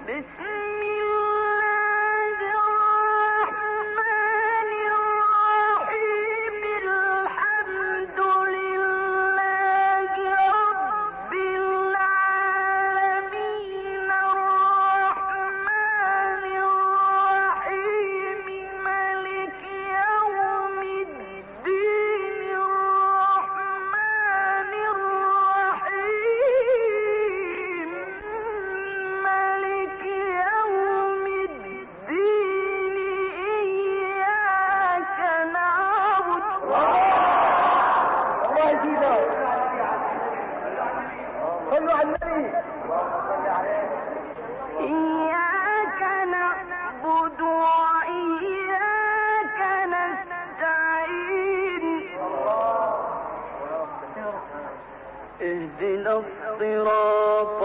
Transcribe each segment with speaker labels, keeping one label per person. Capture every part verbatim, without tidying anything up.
Speaker 1: اهدنا الصراط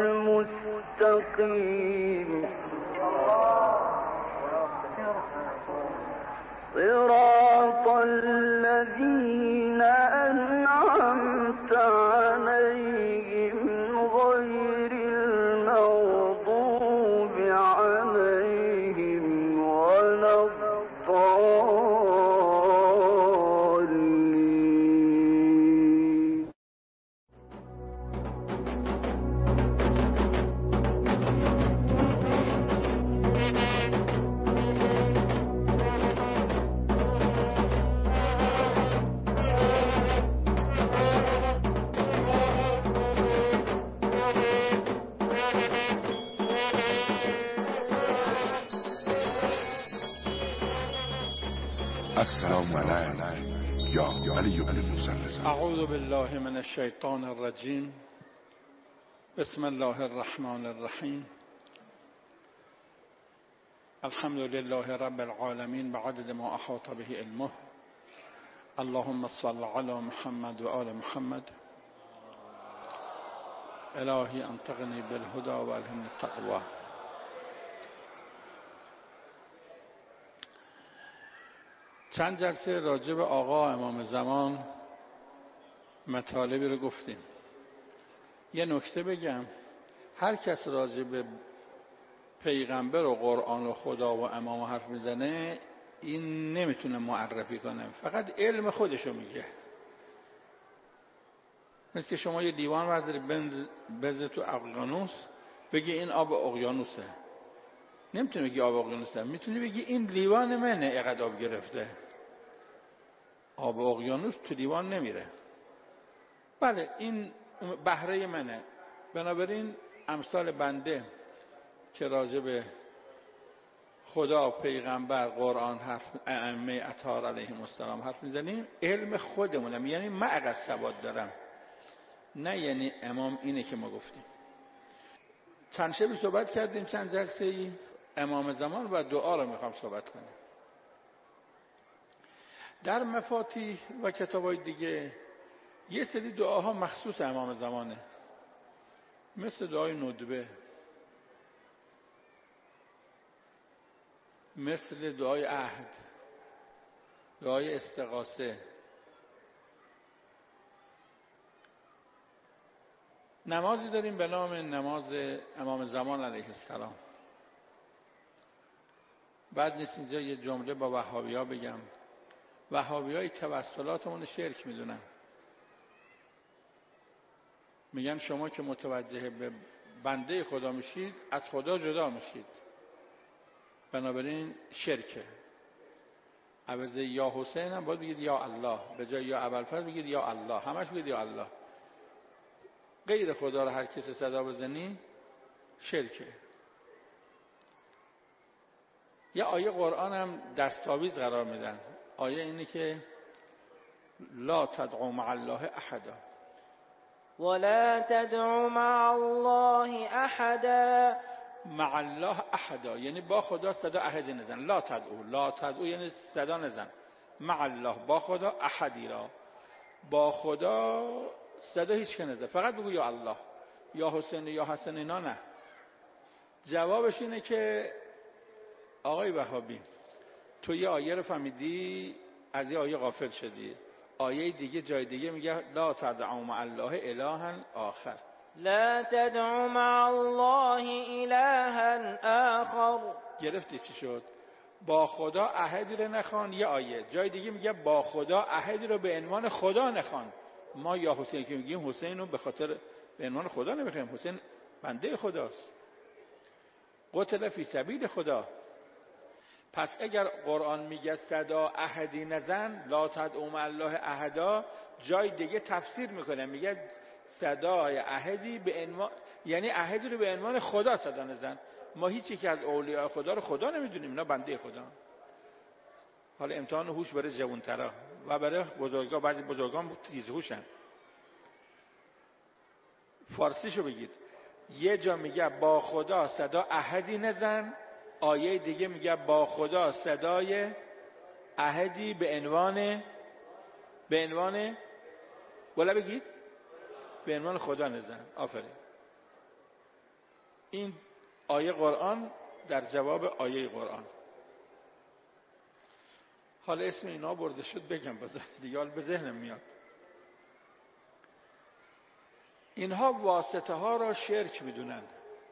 Speaker 1: المستقيم صراط الذين أنعمت عليهم غير المغضوب عليهم ولا الضالين.
Speaker 2: السلام علیکم یا علی بن المثلث.
Speaker 3: اعوذ بالله من الشیطان الرجیم. بسم الله الرحمن الرحیم. الحمد لله رب العالمین بعدد ما احاط به علمه. اللهم صل علی محمد و آل محمد. الهی انطقنی بالهدى و الهمنی التقوى. چند جلسه راجع به آقا امام زمان مطالبی رو گفتیم. یه نکته بگم، هر کس راجع به پیغمبر و قرآن و خدا و امام حرف میزنه این نمیتونه معرفی کنه، فقط علم خودشو میگه. مثل که شما یه لیوان برداری بذاری تو اقیانوس بگی این آب اقیانوسه، نمیتونی بگی آب اقیانوسه، میتونی بگی این لیوان منه اینقدر آب گرفته. آب اقیانوس تو لیوان نمیره. بله این بهره منه. بنابراین امثال بنده که راجع به خدا، پیغمبر، قرآن حرف، ائمه اطهار علیهم السلام حرف میزنیم، علم خودمونم، یعنی من اقل ثبات دارم، نه یعنی امام اینه که ما گفتیم. چند شبی صحبت کردیم، چند جلسه ای امام زمان و دعا رو میخوام صحبت کنیم. در مفاتیح و کتابای دیگه یه سری دعاها مخصوص امام زمانه، مثل دعای ندبه، مثل دعای عهد، دعای استغاثه. نمازی داریم به نام نماز امام زمان علیه السلام. بعد نیست اینجا یه جمله با وهابی ها بگم. وهابی های توسلاتمون شرک میدونن، میگن شما که متوجه به بنده خدا میشید از خدا جدا میشید، بنابراین شرکه. عوض یا حسین هم باید بگید یا الله، به جای یا ابوالفضل بگید یا الله، همش بگید یا الله. غیر خدا رو هر کسی صدا بزنی شرکه. یه آیه قرآن هم دستاویز قرار میدن. آیه اینه که لا تدعو مع الله احدا،
Speaker 4: ولا تدعو مع الله احدا.
Speaker 3: مع الله احدا یعنی با خدا صدا احدی نزن. لا تدعو، لا تدعو یعنی صدا نزن. مع الله با خدا، احدی را با خدا صدا هیچ که نزن، فقط بگو یا الله، یا حسین، یا حسن، اینا نه. جوابش اینه که آقای وهابی تو یه آیه رو فهمیدی، از یه آیه غافل شدی. آیه دیگه جای دیگه میگه لا تدعو مع الله الها آخر.
Speaker 4: لا تدع مع الله إلها آخر.
Speaker 3: گرفتی چی شد؟ با خدا عهدی رو نخوان. یه آیه جای دیگه میگه با خدا عهدی رو به عنوان خدا نخوان. ما یا حسین که میگیم حسین رو به خاطر به عنوان خدا نمیخوایم، حسین بنده خداست، قتل فی سبیل خدا. پس اگر قرآن میگه صدا عهدی نزن، لا تدعوا مع الله احدا، جای دیگه تفسیر میکنه میگه صدای عهدی به عنوان، یعنی عهدی رو به عنوان خدا صدا نزن. ما هیچ یک از اولیاء خدا رو خدا نمیدونیم، اینا بنده خدا. حالا امتحان هوش برای جوانترا و برای بزرگا، بعضی بزرگان تیز هوشن. فارسیشو بگید، یه جا میگه با خدا صدا عهدی نزن، آیه دیگه میگه با خدا صدای عهدی به عنوان به عنوان ولا بگید به عنوان خدا نزن. آفرین. این آیه قرآن در جواب آیه قرآن. حالا اسم اینا برده شد بگم باز دیگه حال به ذهنم میاد. اینها واسطه ها را شرک میدونند.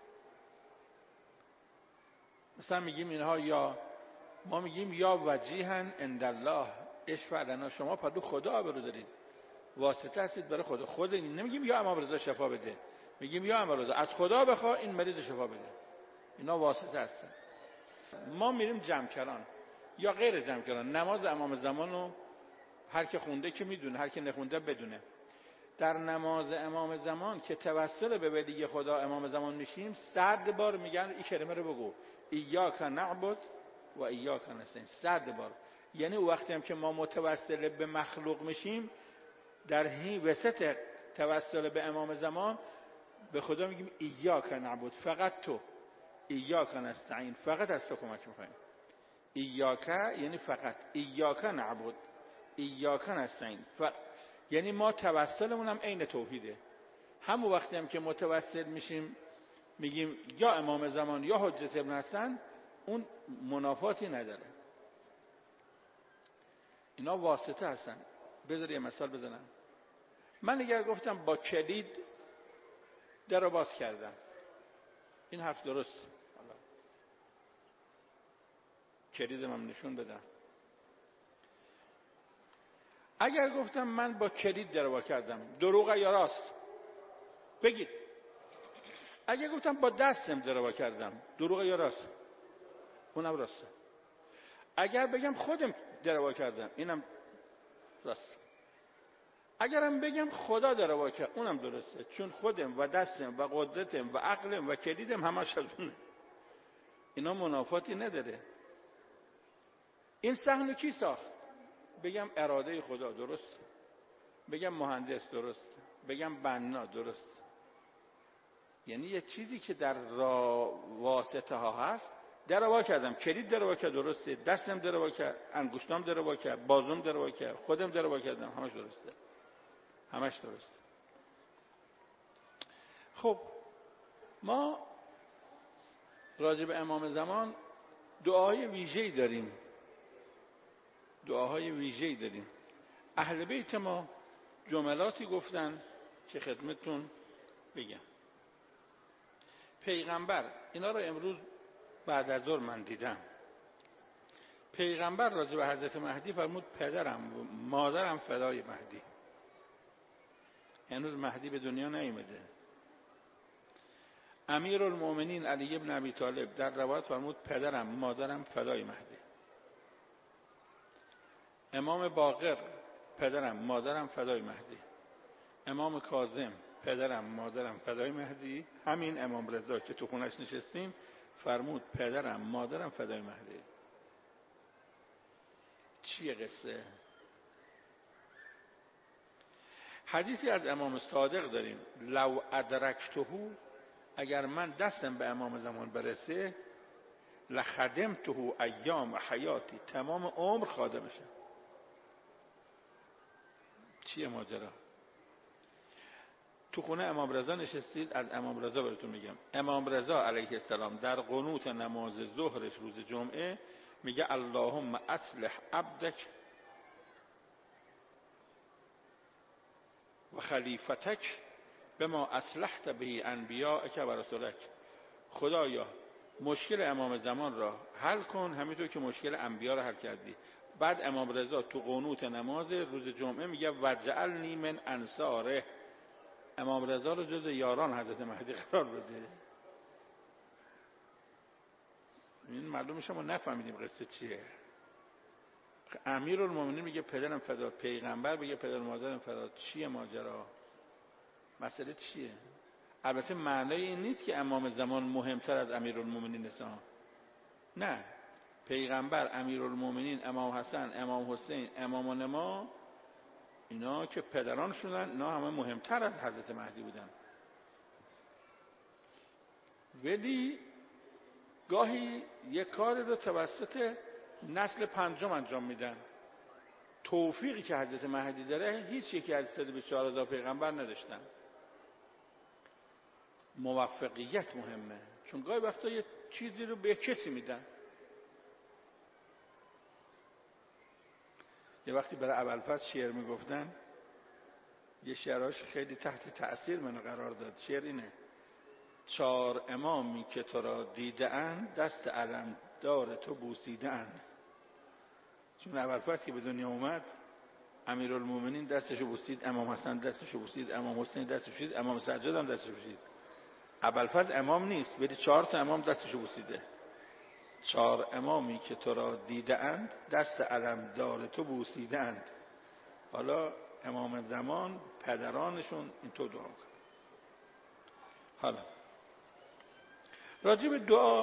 Speaker 3: مثلا میگیم اینها یا ما میگیم یا وجیهن عند الله اشفع لنا، شما پدو خدا آبرو دارید، واسطه هستید برای خدا. خود نمیگیم یا امام رضا شفا بده، میگیم یا امام رضا از خدا بخوا این مریض شفا بده. اینا واسطه هستن. ما میریم جمکران یا غیر جمکران، نماز امام زمان رو هر که خونده که میدونه، هر که نخونده بدونه. در نماز امام زمان که توسل به ولی خدا امام زمان میشیم، صد بار میگن این کلمه رو بگو، ایاک نعبد و ایاک نستعین، صد بار. یعنی وقتی هم که ما متوسل به مخلوق میشیم، در هی وسط توسل به امام زمان به خدا میگیم ایاک نعبد، فقط تو، ایاک نستعین، فقط از تو کمک میخوایم. ایاک یعنی فقط، ایاک نعبد، ایاک نستعین، ف... یعنی ما توسلمون هم عین توحیده. همون وقتی هم که متوسل میشیم میگیم یا امام زمان یا حجت ابن حسن، اون منافاتی نداره. اینا واسطه هستن. بذار یه مثال بزنم. من اگر گفتم با کلید در رو باز کردم، این حرف درست؟ کلیدم هم نشون بدم. اگر گفتم من با کلید در رو باز کردم، دروغه یا راست؟ بگید. اگر گفتم با دستم در رو باز کردم، دروغه یا راست؟ اونم راسته. اگر بگم خودم در رو باز کردم، اینم راست. اگرم بگم خدا در رو باز کرد، اونم درسته، چون خودم و دستم و قدرتم و عقلم و کلیدم همش از اونه. اینا منافاتی نداره. این صحنه کی ساخت؟ بگم اراده خدا، درست. بگم مهندس، درست. بگم بنا، درست. یعنی یه چیزی که در را واسطه ها هست، در رو کردم، کلید در رو کرد، درسته، دستم در رو کرد، انگشتام در رو کرد، بازوم در رو کرد، خودم در رو کردم، همش درسته. همش درسته. خب ما راجع به امام زمان دعاهای ویژه‌ای داریم. دعاهای ویژه‌ای داریم. اهل بیت ما جملاتی گفتن که خدمتتون بگم. پیغمبر، اینا رو امروز بعد از ظهر من دیدم. پیغمبر راجع به حضرت مهدی فرمود پدرم و مادرم فدای مهدی. هنوز مهدی به دنیا نیامده. امیرالمومنین علی ابن ابی طالب در روایت فرمود پدرم مادرم فدای مهدی. امام باقر پدرم مادرم فدای مهدی. امام کاظم پدرم مادرم فدای مهدی. همین امام رضا که تو خونش نشستیم فرمود پدرم مادرم فدای مهدی. چیه قصه؟ حدیثی از امام صادق داریم، لو ادرکته، اگر من دستم به امام زمان برسه، لخدمته ایام حیاتی، تمام عمر خادمشه. چیه ماجرا؟ تو خونه امام رضا نشستید، از امام رضا براتون میگم. امام رضا علیه السلام در قنوت نماز ظهرش روز جمعه میگه اللهم اصلح عبدک و خلیفتک به ما اصلحت به انبیاءک و رسولک، خدایا مشکل امام زمان را حل کن همینطور که مشکل انبیا را حل کردی. بعد امام رضا تو قنوت نماز روز جمعه میگه وجعلنی من انصاره، امام رضا رو جز یاران حضرت مهدی قرار بده. این معلوم میشه ما نفهمیدیم قصه چیه. امیرالمومنین میگه پدرم فدات، پیغمبر بگه پدر مادرم فدات، چیه ماجرا؟ مسئله چیه؟ البته معنای این نیست که امام زمان مهمتر از امیرالمومنین است. نه، پیغمبر، امیرالمومنین، امام حسن، امام حسین، امام نما، اینا که پدران شدن، اینا همه مهمتر از حضرت مهدی بودن. ولی گاهی یک کاری رو توسط نسل پنجم انجام میدن. توفیقی که حضرت مهدی داره هیچ یکی از صد و بیست و چهار هزار پیغمبر نداشتن. موفقیت مهمه، چون گاهی وقتا یه چیزی رو به کسی میدن. یه وقتی برای ابوالفضل شعر میگفتن، یه شعراش خیلی تحت تأثیر منو قرار داد. شعر اینه: چار امامی که تو را دیده اند، دست علم دار تو بوسیده اند. چون ابوالفضل که به دنیا اومد، امیرالمومنین دستشو بوسید، امام حسن دستشو بوسید، امام حسین دستشو بوسید، امام سجاد هم دستشو بوسید. ابوالفضل امام نیست، ولی چهار تا امام دستشو بوسیده. چهار امامی که تو را دیده اند، دست علم دار تو بوسیده اند. حالا امام زمان پدرانشون اینطور دعا کن. حالا راجع به دعا،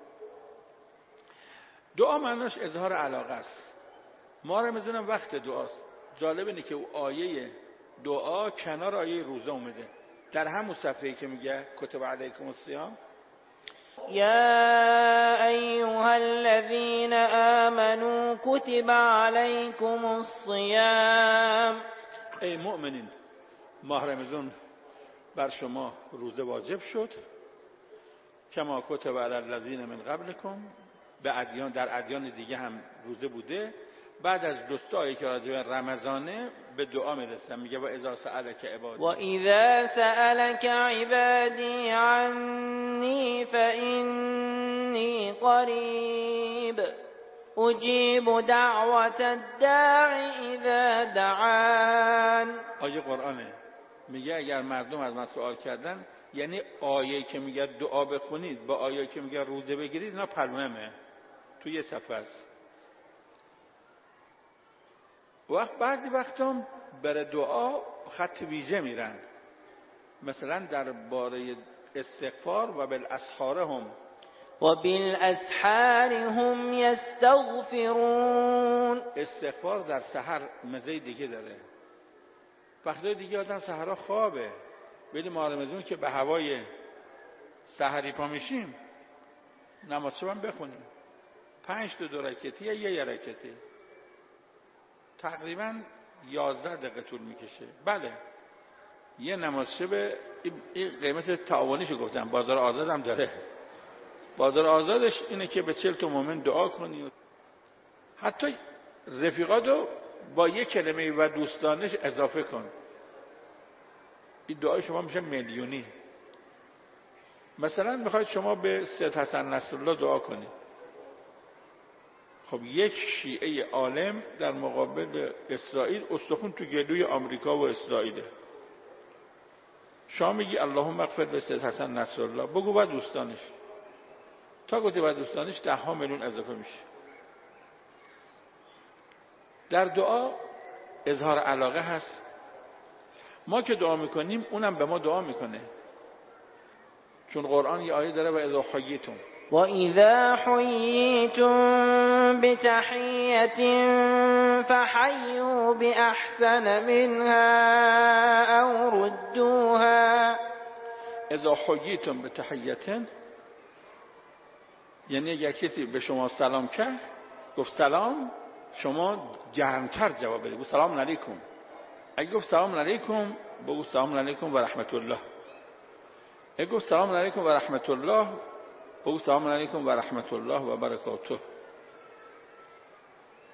Speaker 3: دعا معناش اظهار علاقه است. ما رو میدونم وقت دعاست. جالب اینه که او آیه دعا کنار آیه روزه اومده، در همون صفحه‌ای که میگه کتب علیکم الصیام.
Speaker 4: يا أيها الذين آمنوا كتب عليكم الصيام.
Speaker 3: ای مؤمنین، ماه رمضان بر شما روزه واجب شد، کما کتب علی الذین من قبلکم، به ادیان، در ادیان دیگه هم روزه بوده. بعد از دو تا آیه که راجع به رمضانه به دعا میرسن، میگه و اذا سألک عبادی،
Speaker 4: و اذا سألك عبادی عنی فإنی قریب اجیب دعوت الداعی اذا دعان.
Speaker 3: آیه قرآنه، میگه اگر مردم از من سوال کردن، یعنی آیه که میگه دعا بخونید با آیه که میگه روزه بگیرید، اینا پرمهمه تو یه صفحه است. وقت بعضی وقتا برای دعا خط ویژه میرن، مثلا در باره استغفار و بالاسحار هم
Speaker 4: و بالاسحار هم یستغفرون.
Speaker 3: استغفار در سحر مزه دیگه داره. وقتی دیگه آدم سحرها خوابه، ولی ما رمضان که به هوای سحری پا میشیم، نماز شب هم بخونیم، پنج تا دو رکعتی یا یه رکعتی، تقریبا یازده دقیقه طول میکشه. بله، یه نماز شب این قیمت تعاونیشو گفتم، بازار آزاد هم داره. بازار آزادش اینه که به چهل تا مومن دعا کنی، حتی رفیقاتو با یک کلمه و دوستانش اضافه کن، این دعای شما میشه میلیونی. مثلا میخواید شما به سید حسن نصرالله دعا کنید، خب یک شیعه عالم در مقابل اسرائیل استخون تو گلوی آمریکا و اسرائیل، شما میگی اللهم اغفر لسید حسن نصرالله، بگو با دوستانش، تا گفتی با دوستانش ده ها میلیون اضافه میشه. در دعا اظهار علاقه هست. ما که دعا میکنیم اونم به ما دعا میکنه، چون قرآن یه آیه داره و اذا حییتم
Speaker 4: و اذا حییتم بتحیة فحیوا باحسن منها او ردوها.
Speaker 3: اذا حییتم بتحیة یعنی اگر کسی به شما سلام کرد، گفت سلام، شما گرمتر جواب بدید، بگو سلام علیکم. اگه گفت سلام علیکم، بگو سلام علیکم و رحمت الله. اگه گفت سلام علیکم و رحمت الله، بگو سلام علیکم و رحمت الله و برکاته.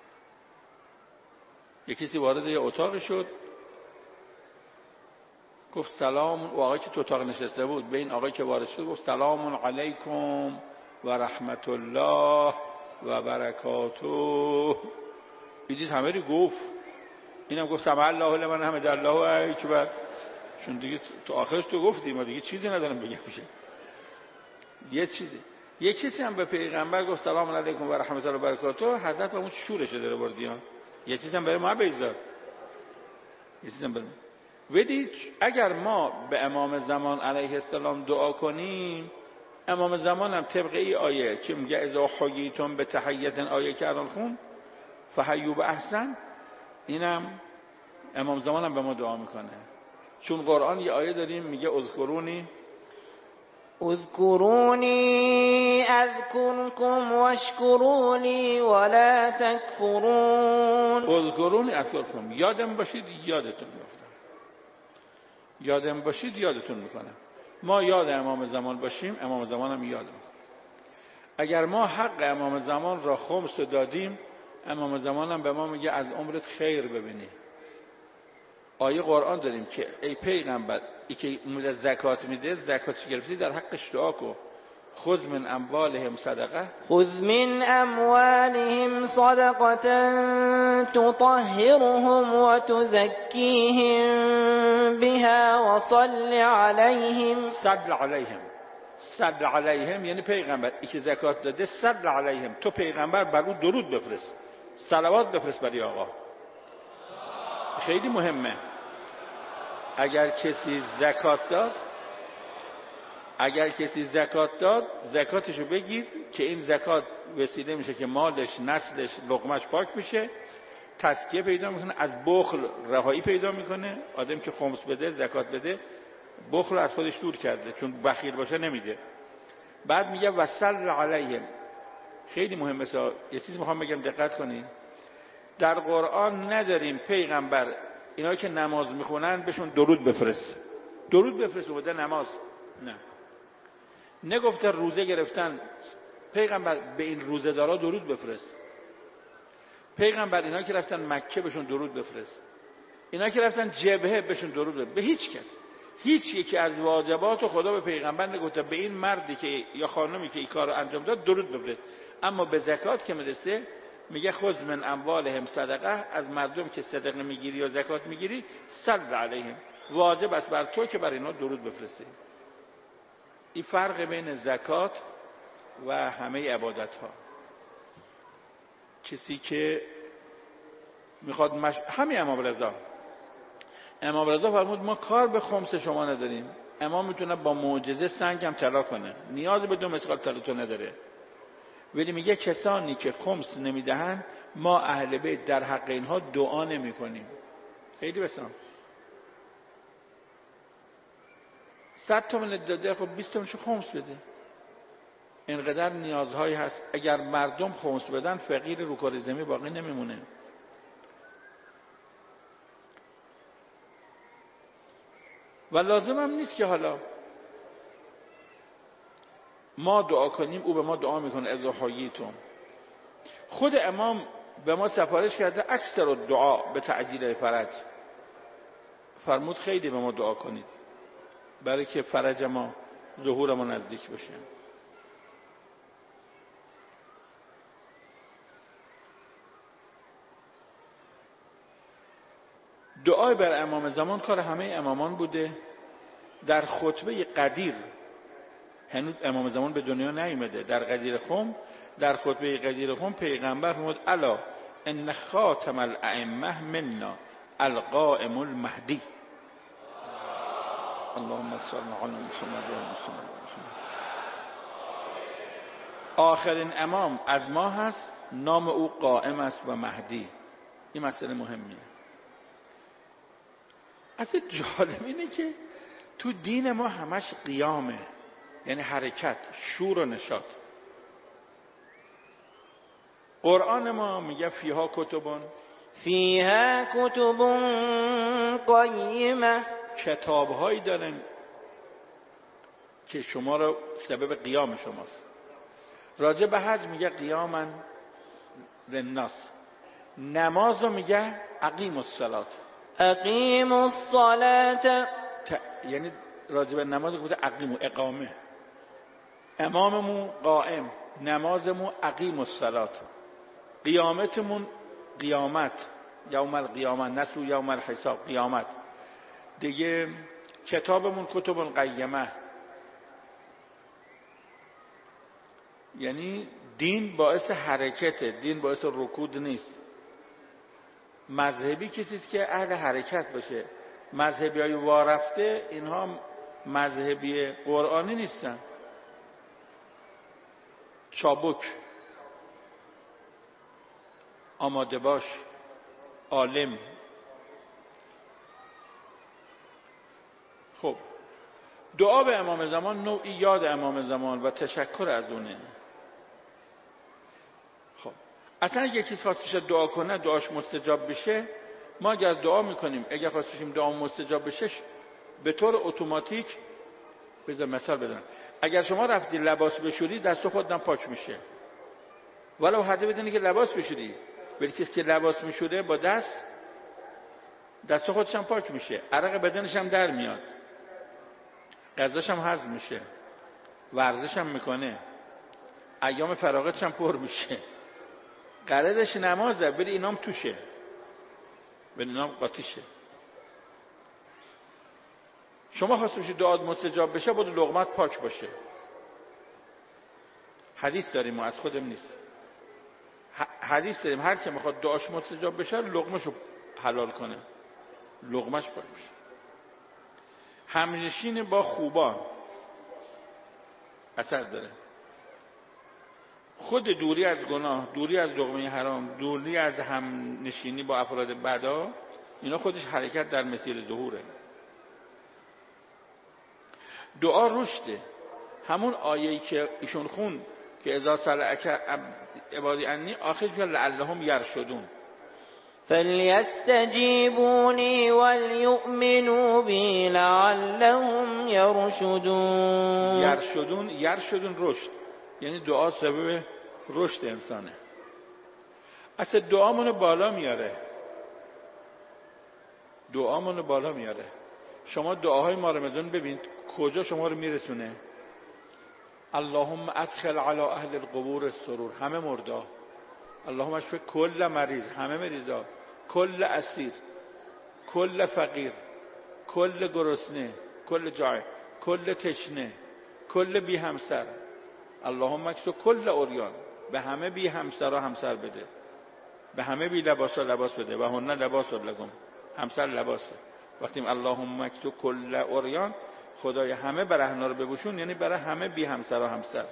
Speaker 3: یک کسی وارد یه اتاق شد، گفت سلام. و آقایی که تو اتاق نشسته بود به این آقایی که وارد شد گفت سلام علیکم و رحمت الله و برکاته. دیدید همه ری گفت. اینم گفت سمع الله لمن حمد الله اکبر. چون دیگه تو آخرش تو گفتی، ما دیگه چیزی ندارم بگم میشه. یه چیزی یه کسی هم به پیغمبر گفت سلام علیکم و رحمت الله و برکاته، حضرت اون شورش داره بردیان. یه چیزی هم برای ما بیزار. یه چیزی هم برای ما. ودید اگر ما به امام زمان علیه السلام دعا کنیم، امام زمان هم طبق ای آیه که میگه اذا حییتم به تحیت آیه که الان خون فحیوا باحسن، اینم امام زمان هم به ما دعا میکنه. چون قرآن یه آیه داریم میگه اذکرونی
Speaker 4: اذکرونی اذکرکم واشکروا لی ولا تکفرون.
Speaker 3: اذکرونی اذکرکم، یادم باشید یادتون میافتم، یادم باشید یادتون میکنم. ما یاد امام زمان باشیم، امام زمان هم یاد میکنه. اگر ما حق امام زمان را خمس دادیم، امام زمان هم به ما میگه از عمرت خیر ببینی. آیه قرآن داریم که ای پیغمبر ای که موزه زکات میده، زکاتش گرفتی در حقش دعا کن. خذ من اموالهم صدقه
Speaker 4: خذ من اموالهم صدقه تطهرهم وتزكيهم بها وصل عليهم.
Speaker 3: صل علیهم، صل علیهم یعنی پیغمبر ای که زکات داده صل علیهم، تو پیغمبر بر او درود بفرست، صلوات بفرست برای آقا. خیلی مهمه. اگر کسی زکات داد اگر کسی زکات داد زکاتشو بگیر که این زکات وسیله میشه که مالش، نسلش، لقمش پاک میشه، تزکیه پیدا میکنه، از بخل رهایی پیدا میکنه. آدم که خمس بده، زکات بده، بخل از خودش دور کرده، چون بخیل باشه نمیده. بعد میگه وصل علیهم. خیلی مهمه. یه چیزی میخوام بگم دقت کنین. در قرآن نداریم پیغمبر اینا که نماز میخونن بهشون درود بفرست. درود بفرست و بده نماز. نه. نگفته روزه گرفتن پیغمبر به این روزه دارا درود بفرست. پیغمبر اینا که رفتن مکه بهشون درود بفرست. اینا که رفتن جبهه بهشون درود بفرست. به هیچ کس. هیچ یکی از واجبات خدا به پیغمبر نگفته به این مردی که یا خانمی که این کارو انجام داد درود بفرست. اما به زکات که میرسه میگه خذ من اموالهم صدقه، از مردم که صدقه میگیری یا زکات میگیری صل علیهم، واجب است بر تو که بر اینا درود بفرستی. این فرق بین زکات و همه عبادت ها. کسی که میخواد مش... همین امام رضا امام رضا فرمود ما کار به خمس شما نداریم. امام میتونه با معجزه سنگ هم طلا کنه، نیاز به دو مسقال طلا تو نداره. ولی میگه کسانی که خمس نمیدهن ما اهل بیت در حق اینها دعا نمی کنیم. خیلی بسام صد تومن داده، خب بیست تومنشو خمس بده. اینقدر نیازهایی هست. اگر مردم خمس بدن فقیر رو کار زمین باقی نمیمونه. و لازم هم نیست که حالا ما دعا کنیم او به ما دعا میکنه اذا حییتم. خود امام به ما سفارش کرده اکثر الدعا به تعجیل فرج. فرمود خیلی به ما دعا کنید برای که فرج ما، ظهور ما نزدیک بشه. دعای بر امام زمان کار همه امامان بوده. در خطبه قدیر، هنوز امام زمان به دنیا نیامده، در قدیر خم، در خطبه قدیر خم پیغمبر فرمود الا ان خاتم الائمه منا القائم المهدی. اللهم صل علی محمد و محمد. آخرین امام از ما هست، نام او قائم است و مهدی. این مسئله مهمیه. اصلا جالب اینه که تو دین ما همش قیامه، یعنی حرکت، شور و نشاط. قرآن ما میگه فیها کتبون
Speaker 4: فیها کتب قیمه،
Speaker 3: کتابهایی دارن که شما رو سبب قیام شماست. راجع به حج میگه قیاما للناس. نماز رو میگه اقیم الصلاة،
Speaker 4: اقیم الصلاة.
Speaker 3: ت... یعنی راجب نماز گفته اقیمو اقامه، اماممون قائم، نمازمون اقیم الصلات، قیامتمون قیامت، یوم القیامه، نسو یوم الحساب، قیامت دیگه. کتابمون کتب القیمه، یعنی دین باعث حرکته، دین باعث رکود نیست. مذهبی کسی است که اهل حرکت باشه. مذهبی های وارفته اینها مذهبی قرآنی نیستن، چابک، آماده باش، عالم. خب دعا به امام زمان نوعی یاد امام زمان و تشکر از اونه. خب اصلا اگه کسی خواستش دعا کنه دعاش مستجاب بشه، ما اگر دعا میکنیم اگر خواستیم دعا مستجاب بشه به طور اتوماتیک، بذار مثال بزنم، اگر شما رفتی لباس بشوری دست خودم پاک میشه، ولو حتی بدونی که لباس بشوری، ولی کسی که لباس میشوره با دست دست خودش هم پاک میشه، عرق بدنش هم در میاد، غذاش هم هضم میشه، ورزش هم میکنه، ایام فراغتش هم پر میشه، قرارش نمازه، بری اینام توشه، بری اینام قاطیشه. شما خواست بشید دعات مستجاب بشه باید لقمت پاک باشه. حدیث داریم و از خودم نیست، حدیث داریم هر که میخواد دعاش مستجاب بشه لقمشو حلال کنه، لقمش پاک بشه. همنشین با خوبان اثر داره. خود دوری از گناه، دوری از لقمه حرام، دوری از همنشینی با افراد بدا، اینا خودش حرکت در مسیر ظهوره. دعا رشده. همون آیه‌ای که ایشون خون که اذا سألک عبادی عنی آخرش میگه لعلهم یرشدون،
Speaker 4: فلیستجیبونی ولیؤمنوا بی لعلهم یرشدون.
Speaker 3: یرشدون یرشدون رشد، یعنی دعا سبب رشد انسانه. اصلا دعامونو بالا میاره، دعامونو بالا میاره. شما دعاهای ما رمضان ببینید کجا شما رو میرسونه. اللهم ادخل علی اهل القبور السرور، همه مردا. اللهم اشف کل مریض، همه مریضا، کل اسیر، کل فقیر، کل گرسنه، کل جائع، کل تشنه، کل بی همسر. اللهم اکسو کل عریان، به همه بی همسر همسر بده، به همه بی لباس لباس بده. و هن لباس لکم، همسر لباسه. وقتی اللهم اکسو کل عریان، خدای همه برهنا رو بپوشون، یعنی برای همه بی همسر و همسر.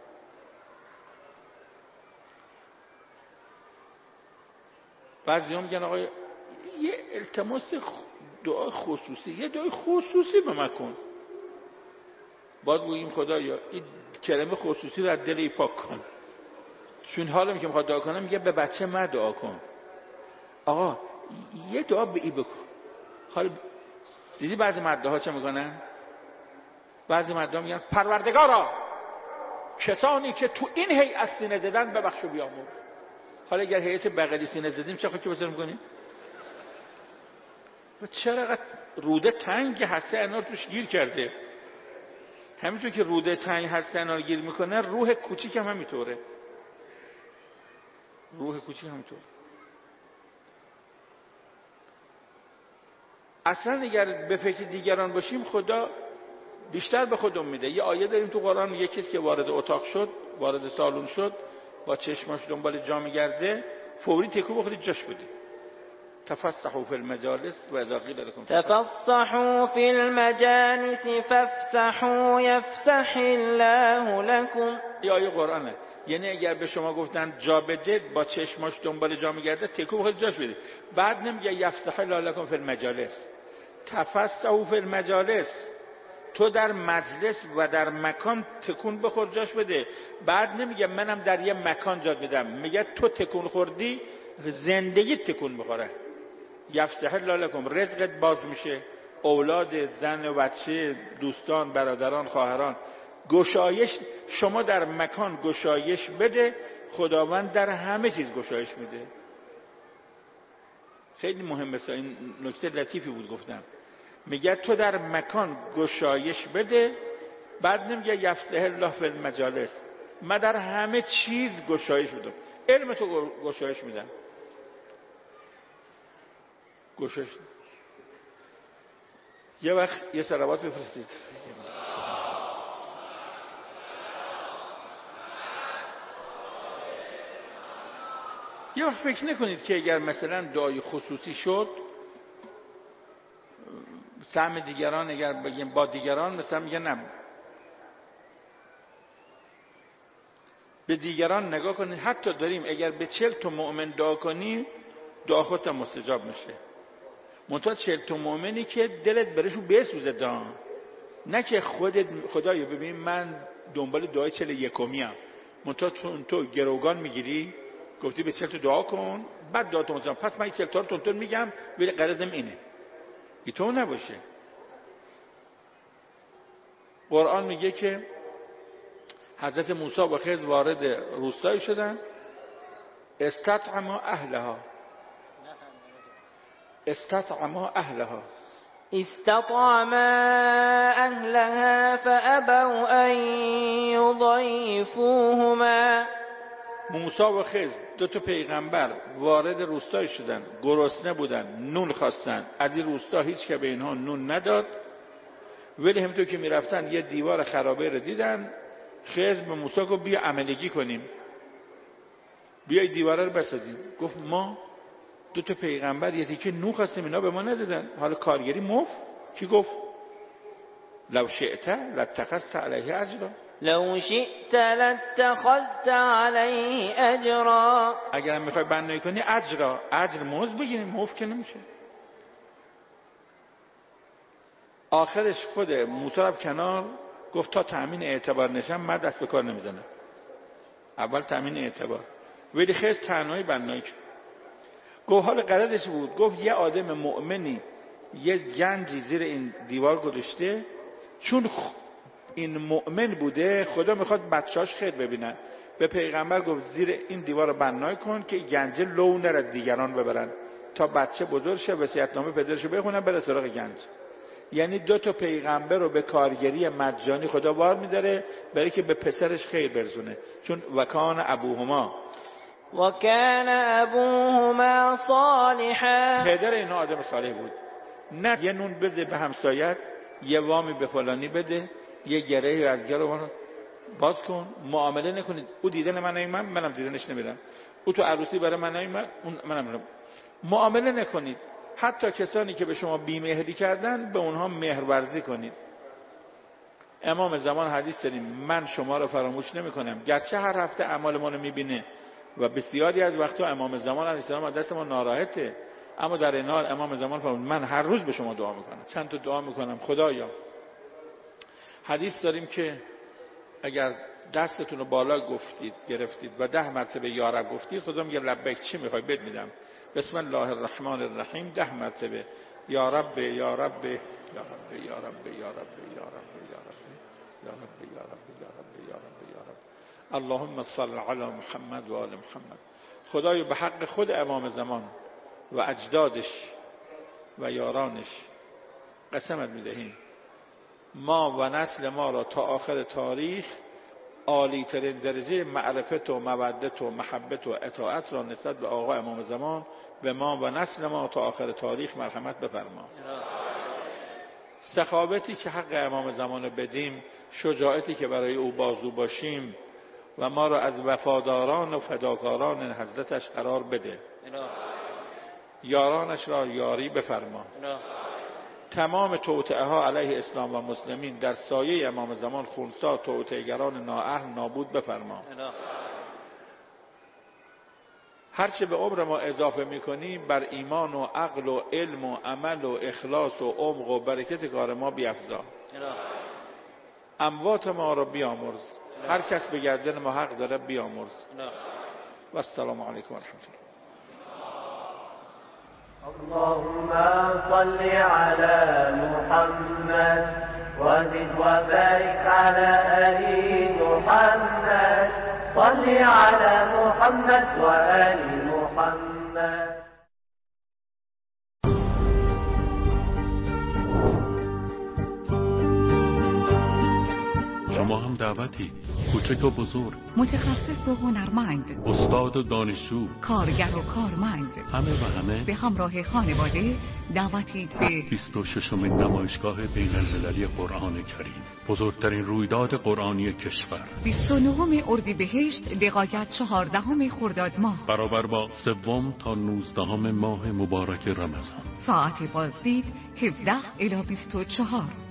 Speaker 3: بعضی هم میگن آقا یه التماس دعا خصوصی، یه دعای خصوصی به من کن. باید بگیم خدایا این کلمه خصوصی رو از دل ای پاک کن. چون حالا میگه میخواد دعا کنه میگه به بچه من دعا کن. آقا یه دعا به ای بکن. حالا دیدی بعضی مرده ها چه میکنن؟ بعضی مرده ها میگن پروردگارا کسانی که تو این هیئت سینه زدن ببخش و بیامرز. حالا اگر هیئت بغلی سینه زدیم چه خاکی بسر میکنیم؟ و چرا روده تنگ هسته انار توش گیر کرده؟ همینطور که روده تنگ هسته انار گیر میکنه، روح کوچیک هم همینطوره. روح کوچیک همینطوره. اصلا اگر به فکر دیگران باشیم خدا بیشتر به خودمون میده. یه آیه داریم تو قرآن میگه کسی که وارد اتاق شد، وارد سالن شد، با چشماش دنبال جا میگرده، فوری تکو بخورید جاش بده. تفسحوا فی المجالس و اذا قیل لكم
Speaker 4: تفسحوا فی المجالس فافسحوا یفسح الله لكم.
Speaker 3: این آیه قرآنه. یعنی اگر به شما گفتن جا بده، با چشماش دنبال جا میگرده، تکو بخورید جاش بده. بعد نمیگه یفسح الله لكم فی المجالس، تفسحوا فی المجالس. تو در مجلس و در مکان تکون بخور جاش بده. بعد نمیگه منم در یه مکان جا بدم، میگه تو تکون خوردی زندگی تکون بخوره. یفسح الله لکم، رزقت باز میشه، اولاد، زن و بچه، دوستان، برادران، خواهران، گشایش. شما در مکان گشایش بده، خداوند در همه چیز گشایش میده. خیلی مهمه، این نکته لطیفی بود گفتم. میگه تو در مکان گشایش بده، بعد نمیگه یفسح الله فی المجالس، من در همه چیز گشایش بدم. علم تو گشایش میدم، گشایش. یه وقت یه صلوات بفرستید. یه وقت فکر نکنید که اگر مثلا دعای خصوصی شد، سهم دیگران اگر بگیم با دیگران، مثلا میگه نه، به دیگران نگاه کنید. حتی داریم اگر به چهل تا مؤمن دعا کنی، دعا خودت مستجاب میشه. منتها چهل تا مؤمنی که دلت برشون بسوزه دا، نه که خودت خدایا ببین من دنبال دعای چهل یکمی ام، منتها تو, تو گروگان میگیری، گفتی به چهل تا دعا کن، بعد دعا تو مستجاب، پس من چهل تا رو تونتون میگم ولی غرضم اینه. ای تو نباشه. قرآن میگه که حضرت موسی و خضر وارد روستایی شدن، استطعما اهلها استطعما اهلها
Speaker 4: استطعما اهلها فابوا ان یضیفوهما.
Speaker 3: موسی و خضر دو تا پیغمبر وارد روستایی شدن، گرسنه بودن، نون خواستن، از این روستا هیچ که به اینها نون نداد، ولی همونطور که میرفتن یه دیوار خرابه رو دیدن. خضر به موسی گفت بیا عملگی کنیم، بیا این دیواره رو بسازیم. گفت ما دو تا پیغمبر یه تیکه نون خواستیم، اینا به ما ندادن، حالا کارگری مفت. کی گفت؟ لو شئت لاتخذت علیه اجرا.
Speaker 4: لو شئت لاتخذت علیه اجرا.
Speaker 3: اگر هم میخوای بنایی کنی اجرا، اجر موز بگیریم، مفت که نمیشه. آخرش خود موسی رفت کنار، گفت تا تأمین اعتبار نشم من دست به کار نمیزنم. اول تأمین اعتبار، ولی خیلی تنهایی بنایی کرد. گفت حال قرارش بود، گفت یه آدم مؤمنی یه گنجی زیر این دیوار گذاشته، چون این مؤمن بوده خدا میخواد بچه‌هاش خیر ببینن. به پیغمبر گفت زیر این دیوار رو بنای کن که گنج لو نره دیگران ببرن، تا بچه بزرگ شه وصیت‌نامه پدرشو بخونن بره سراغ گنج. یعنی دو تا پیغمبر رو به کارگری مجانی خدا وار می‌داره برای که به پسرش خیر برسونه، چون وکان ابوهما
Speaker 4: وکان ابوهما صالحا.
Speaker 3: پدر اینا آدم صالح بود. نه یه نون بده به همسایت، یه وامی به فلانی بده، یه گرهی از گره باز کن، معامله نکنید. او دیدن من نمیدم، منم دیدنش نمیدم. او تو عروسی برای من نمیدم، منم نمیدم. معامله نکنید. حتی کسانی که به شما بی‌مهری کردن به اونها مهرورزی کنید. امام زمان حدیث داریم من شما رو فراموش نمی کنم، گرچه هر هفته اعمال ما رو میبینه و بسیاری از وقتا امام زمان علیه السلام از دست ما ناراحته، اما در این حال امام زمان فرمود من هر روز به شما دعا میکنم. چند تا دعا میکنم. خدایا، حدیث داریم که اگر دستتون رو بالا گفتید گرفتید و ده مرتبه یا رب گفتید، خدا میگه لبیک، چی میخوای بد میدم. بسم الله الرحمن الرحیم ده مرتبه یا رب یا رب یا رب یا رب یا رب یا رب یا رب یا رب یا رب یا رب یا رب یا رب اللهم صل علی محمد و آل محمد. خدایا به حق خود امام زمان و اجدادش و یارانش قسمت میدهیم ما و نسل ما را تا آخر تاریخ عالی ترین درجه معرفت و مودت و محبت و اطاعت را نسبت به آقا امام زمان به ما و نسل ما تا آخر تاریخ مرحمت بفرما. سخاوتی که حق امام زمان بدیم، شجاعتی که برای او بازو باشیم و ما را از وفاداران و فداکاران حضرتش قرار بده. یارانش را یاری بفرما. تمام توطئه ها علیه اسلام و مسلمین در سایه امام زمان خونسا توطئه‌گران نااهل نابود بفرما. هرچه به عمر ما اضافه میکنی بر ایمان و عقل و علم و عمل و اخلاص و عمق و برکت کار ما بیفزا. اموات ما را بیامرز. هر کس به گردن ما حق داره بیامرز. و السلام علیکم و رحمت الله.
Speaker 1: اللهم صل على محمد وزد وبارك على آل محمد. صل على محمد وآل محمد.
Speaker 5: کدام دعوتی؟ کوچک و بزرگ،
Speaker 6: متخصص و هنرمند،
Speaker 5: استاد و دانشجو،
Speaker 6: کارگر و کارمند،
Speaker 5: همه و همه
Speaker 6: به همراه خانواده دعوتید به
Speaker 5: بیست و ششمین نمایشگاه بین المللی قرآن کریم، بزرگترین رویداد قرآنی کشور،
Speaker 6: بیست و نهم اردیبهشت لغایت چهاردهم خرداد ماه،
Speaker 5: برابر با سوم تا نوزدهم ماه مبارک رمضان.
Speaker 6: ساعت بازدید هفده الی بیست و چهار.